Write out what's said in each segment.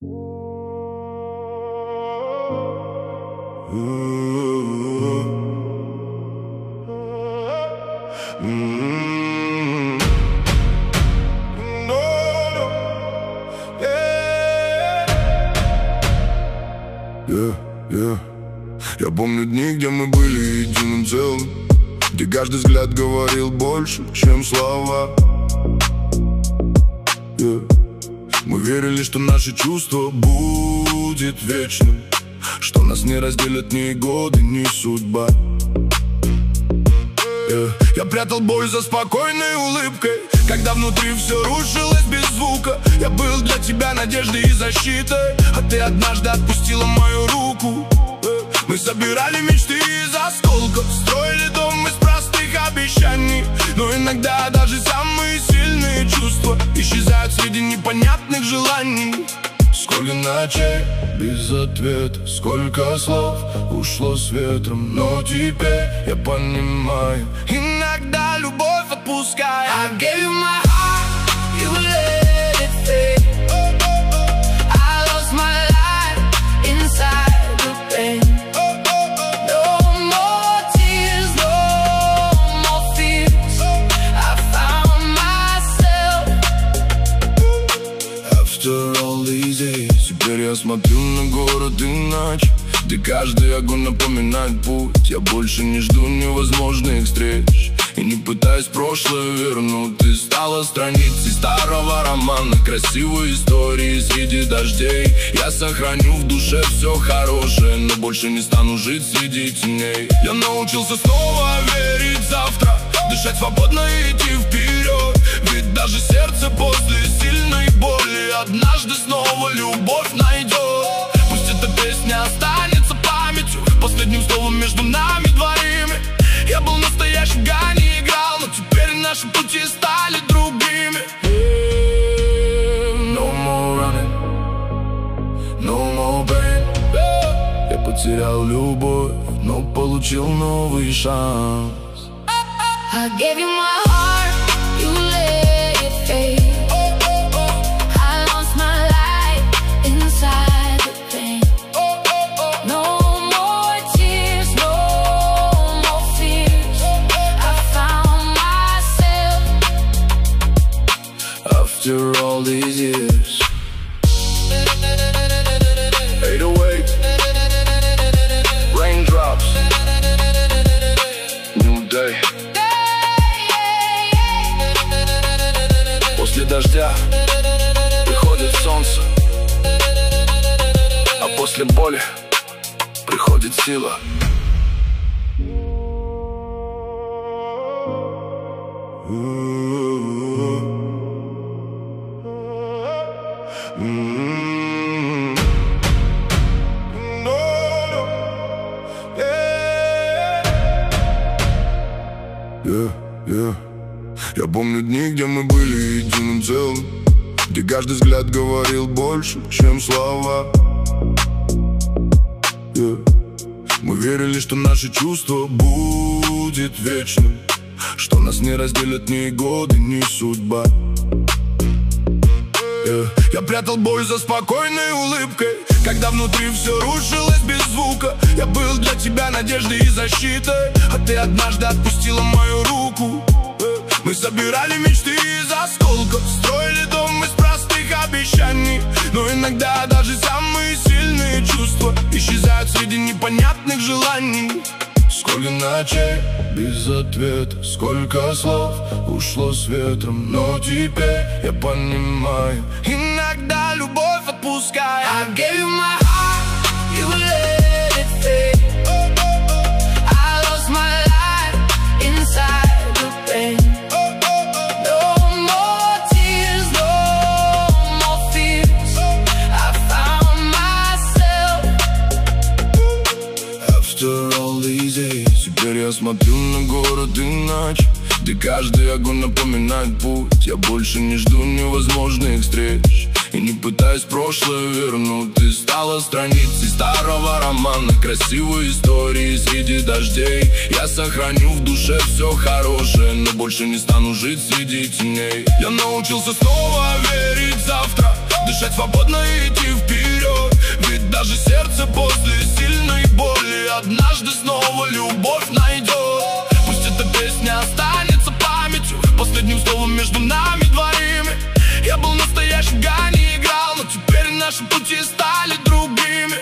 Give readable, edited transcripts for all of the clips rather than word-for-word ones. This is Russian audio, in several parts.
Я помню дни, где мы были единым целым, где каждый взгляд говорил больше, чем слова. Мы верили, что наше чувство будет вечным, что нас не разделят ни годы, ни судьба. Я прятал боль за спокойной улыбкой, когда внутри все рушилось без звука. Я был для тебя надеждой и защитой, а ты однажды отпустила мою руку. Мы собирали мечты из осколков, строили дом из простых обещаний. Но иногда даже самые сильные чувства исчезают среди непонятных желаний. Сколько ночей без ответа, сколько слов ушло с ветром. Но теперь я понимаю, иногда любовь отпускает. I gave you my heart, you let it fade. I lost my life inside the pain. No more tears, no more fears. I found myself after all these years. Теперь я смотрю на город иначе, где каждый огонь напоминает путь. Я больше не жду невозможных встреч и не пытаюсь прошлое вернуть. Ты стала страницей старого романа, красивой истории среди дождей. Я сохраню в душе все хорошее, но больше не стану жить среди теней. Я научился снова верить в завтра, дышать свободно и идти вперед. Ведь даже сердце после сильной боли однажды снова любовь найдет. Пусть эта песня останется памятью, последним словом между нами двоими. Я был настоящим, не играл, но теперь наши пути стали другими. No more running, no more pain. Я потерял любовь, но получил новый шанс. I gave you my heart, you let it fade. I lost my life inside the pain. No more tears, no more fears. I found myself after all these years. 808 raindrops, new day. После дождя приходит солнце, а после боли приходит сила. Я помню дни, где мы были единым целым, где каждый взгляд говорил больше, чем слова. Мы верили, что наше чувство будет вечным, что нас не разделят ни годы, ни судьба. Я прятал боль за спокойной улыбкой, когда внутри все рушилось без звука. Я был для тебя надеждой и защитой, а ты однажды отпустила мою руку. Мы собирали мечты из осколков, строили дом из простых обещаний. Но иногда даже самые сильные чувства исчезают среди непонятных желаний. Сколько ночей без ответа, сколько слов ушло с ветром. Но теперь я понимаю, иногда любовь отпускает. I gave you my heart, you let it fade. I lost my life inside the pain. No more tears, no more fears. I found myself after all these years. Теперь я смотрю на город иначе, где каждый огонь напоминает путь. Я больше не жду невозможных встреч и не пытаюсь прошлое вернуть. Ты стала страницей старого романа, красивой истории среди дождей. Я сохраню в душе все хорошее, но больше не стану жить среди теней. Я научился снова верить в завтра, Дышать свободно и идти вперед. Ведь даже сердце после сильной боли однажды снова любовь найдет. Пусть эта песня останется памятью, последним словом между нами двоими. Я был настоящим, не играл, но теперь наши пути стали другими.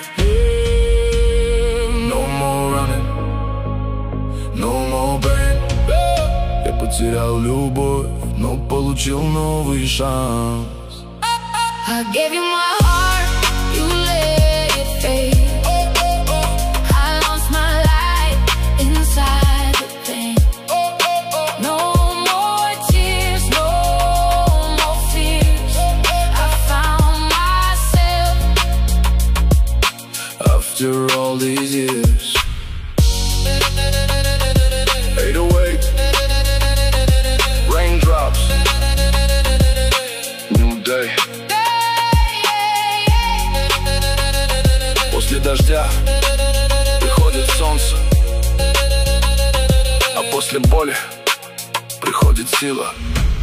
No more running, no more pain. Я потерял любовь, но получил новый шанс. I gave you my heart, you let it fade. I lost my life inside the pain. No more tears, no more fears. I found myself after all these years. 808 raindrops, new day. После дождя приходит солнце, а после боли приходит сила.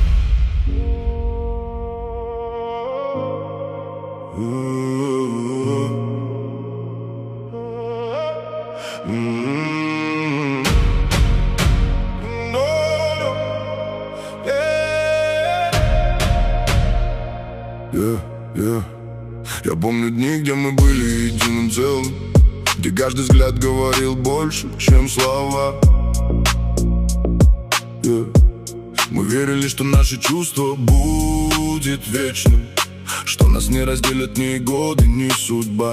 Я помню дни, где мы были единым целым, где каждый взгляд говорил больше, чем слова. Мы верили, что наше чувство будет вечным, что нас не разделят ни годы, ни судьба.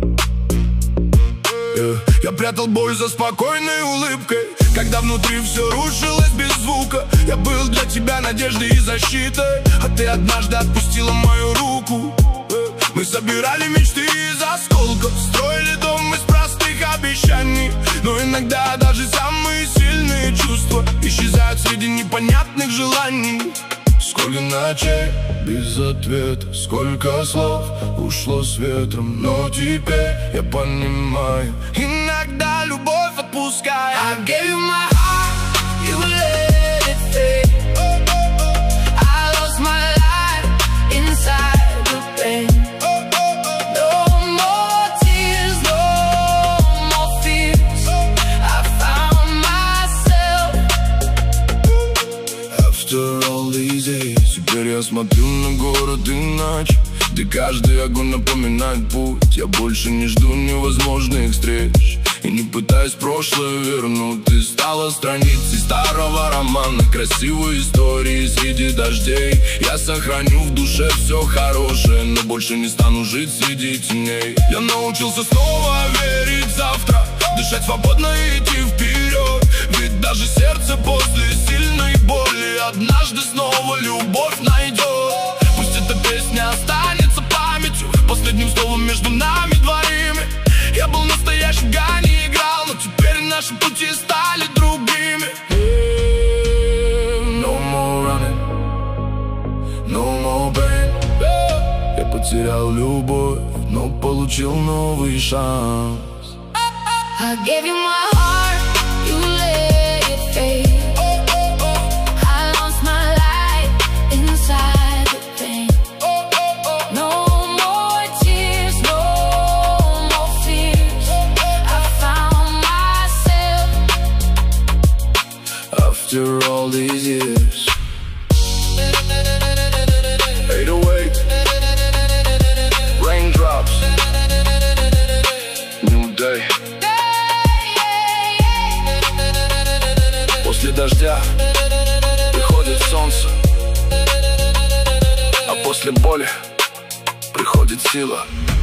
Я прятал боль за спокойной улыбкой, когда внутри все рушилось без звука. Я был для тебя надеждой и защитой, а ты однажды отпустила мою руку. Мы собирали мечты из осколков, строили дом из простых обещаний. Но иногда даже самые сильные чувства исчезают среди непонятных желаний. Сколько ночей без ответа, сколько слов ушло с ветром. Но теперь я понимаю, иногда любовь отпускает. I gave you my heart, you let it fade. I lost my life inside the pain. No more tears, no more fears. I found myself after all these years. Теперь я смотрю на город иначе, где каждый огонь напоминает путь. Я больше не жду невозможных встреч и не пытаюсь прошлое вернуть. Ты стала страницей старого романа, красивой истории среди дождей. Я сохраню в душе все хорошее, но больше не стану жить среди теней. Я научился снова верить в завтра, дышать свободно и идти вперед. Ведь даже сердце после сильной боли однажды снова любовь найдет. Пусть эта песня останется памятью, последним словом между нами двоими. Я был настоящим, не играл, но теперь наши пути стали другими. No more running, no more pain. Я потерял любовь, но получил новый шанс. I gave you my heart, you let it fade. I lost my life inside the pain. No more tears, no more fears. I found myself after all these years. 808 raindrops, new day. После дождя приходит солнце, а после боли приходит сила.